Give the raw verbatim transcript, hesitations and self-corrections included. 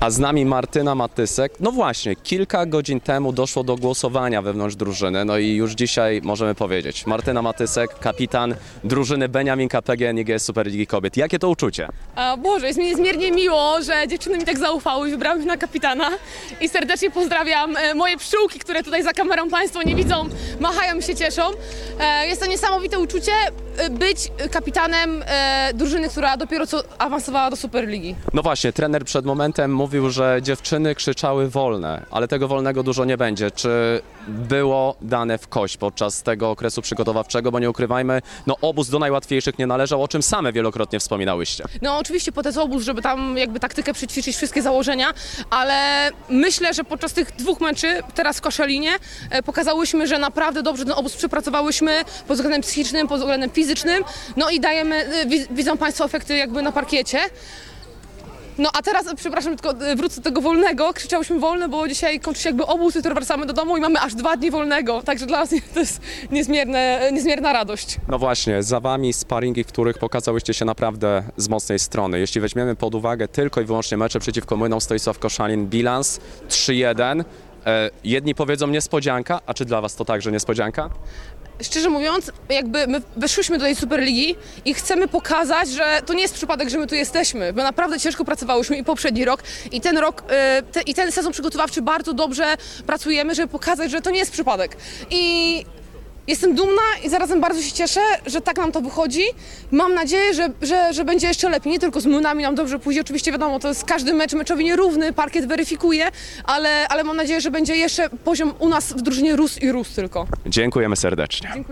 A z nami Martyna Matysek. No właśnie, kilka godzin temu doszło do głosowania wewnątrz drużyny, no i już dzisiaj możemy powiedzieć. Martyna Matysek, kapitan drużyny Beniaminka P G N I G Superligi Kobiet. Jakie to uczucie? A Boże, jest mi niezmiernie miło, że dziewczyny mi tak zaufały i wybrały mnie na kapitana. I serdecznie pozdrawiam e, moje pszczółki, które tutaj za kamerą Państwo nie widzą, machają i się cieszą. E, Jest to niesamowite uczucie e, być kapitanem e, drużyny, która dopiero co awansowała do Superligi. No właśnie, trener przed momentem mówił, że dziewczyny krzyczały wolne, ale tego wolnego dużo nie będzie. Czy było dane w kość podczas tego okresu przygotowawczego, bo nie ukrywajmy, no obóz do najłatwiejszych nie należał, o czym same wielokrotnie wspominałyście. No oczywiście po ten obóz, żeby tam jakby taktykę przećwiczyć, wszystkie założenia, ale myślę, że podczas tych dwóch meczy, teraz w Koszalinie, e, pokazałyśmy, że naprawdę dobrze ten obóz przepracowałyśmy pod względem psychicznym, pod względem fizycznym, no i dajemy, e, wi- widzą Państwo efekty jakby na parkiecie. No a teraz, przepraszam, tylko e, wrócę do tego wolnego, krzyczałyśmy wolne, bo dzisiaj kończy się jakby obóz, jutro wracamy do domu i mamy aż dwa dni wolnego, także dla nas to jest niezmierne, niezmierna radość. No właśnie, za wami sparingi, w których pokazałyście się naprawdę z mocnej strony. Jeśli weźmiemy pod uwagę tylko i wyłącznie mecze przeciwko Młynom Stoisław Koszalin, bilans trzy jeden. E, jedni powiedzą niespodzianka, a czy dla was to także niespodzianka? Szczerze mówiąc, jakby my weszłyśmy do tej Superligi i chcemy pokazać, że to nie jest przypadek, że my tu jesteśmy, bo naprawdę ciężko pracowałyśmy i poprzedni rok i ten rok, y, te, i ten sezon przygotowawczy bardzo dobrze pracujemy, żeby pokazać, że to nie jest przypadek. I jestem dumna i zarazem bardzo się cieszę, że tak nam to wychodzi. Mam nadzieję, że, że, że będzie jeszcze lepiej. Nie tylko z Młynami nam dobrze pójdzie. Oczywiście wiadomo, to jest każdy mecz meczowi nierówny, parkiet weryfikuje, ale, ale mam nadzieję, że będzie jeszcze poziom u nas w drużynie rósł i rósł tylko. Dziękujemy serdecznie. Dziękuję.